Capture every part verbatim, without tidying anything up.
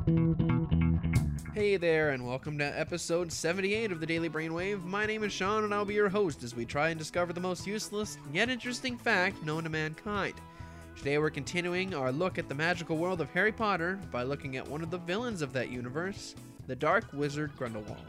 Hey there, and welcome to episode seventy-eight of the Daily Brainwave. My name is Sean, and I'll be your host as we try and discover the most useless, yet interesting fact known to mankind. Today we're continuing our look at the magical world of Harry Potter by looking at one of the villains of that universe, the Dark Wizard Grindelwald.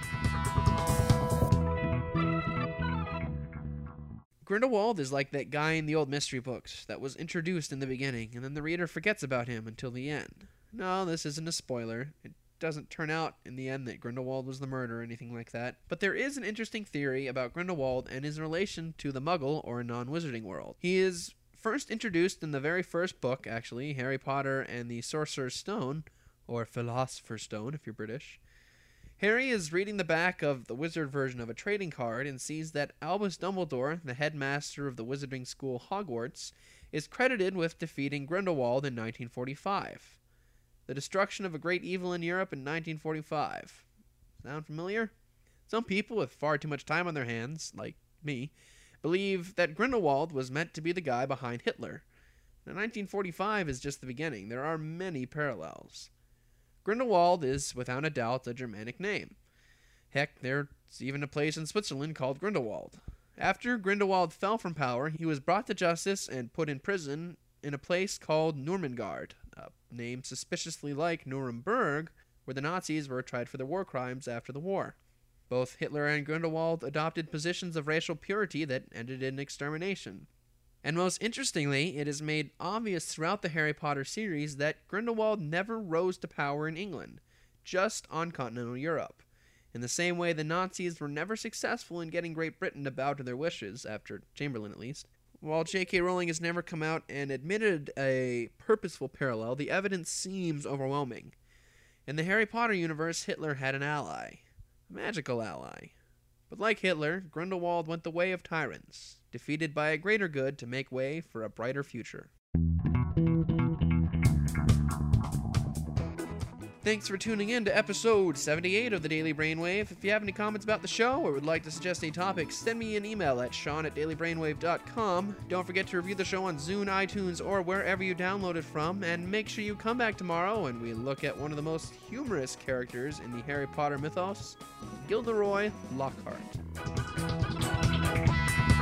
Grindelwald is like that guy in the old mystery books that was introduced in the beginning, and then the reader forgets about him until the end. No, this isn't a spoiler. It doesn't turn out in the end that Grindelwald was the murderer or anything like that. But there is an interesting theory about Grindelwald and his relation to the Muggle or non-wizarding world. He is first introduced in the very first book, actually, Harry Potter and the Sorcerer's Stone, or Philosopher's Stone if you're British. Harry is reading the back of the wizard version of a trading card and sees that Albus Dumbledore, the headmaster of the wizarding school Hogwarts, is credited with defeating Grindelwald in nineteen forty-five. The destruction of a great evil in Europe in nineteen forty-five. Sound familiar? Some people with far too much time on their hands, like me, believe that Grindelwald was meant to be the guy behind Hitler. Now, nineteen forty-five is just the beginning. There are many parallels. Grindelwald is, without a doubt, a Germanic name. Heck, there's even a place in Switzerland called Grindelwald. After Grindelwald fell from power, he was brought to justice and put in prison in a place called Nurmengard, a name suspiciously like Nuremberg, where the Nazis were tried for their war crimes after the war. Both Hitler and Grindelwald adopted positions of racial purity that ended in extermination. And most interestingly, it is made obvious throughout the Harry Potter series that Grindelwald never rose to power in England, just on continental Europe. In the same way the Nazis were never successful in getting Great Britain to bow to their wishes, after Chamberlain at least. While J K Rowling has never come out and admitted a purposeful parallel, the evidence seems overwhelming. In the Harry Potter universe, Hitler had an ally. A magical ally. But like Hitler, Grindelwald went the way of tyrants, defeated by a greater good to make way for a brighter future. Thanks for tuning in to episode seventy-eight of the Daily Brainwave. If you have any comments about the show or would like to suggest any topics, send me an email at sean at daily brainwave dot com. Don't forget to review the show on Zune, iTunes, or wherever you download it from, and make sure you come back tomorrow when we look at one of the most humorous characters in the Harry Potter mythos, Gilderoy Lockhart.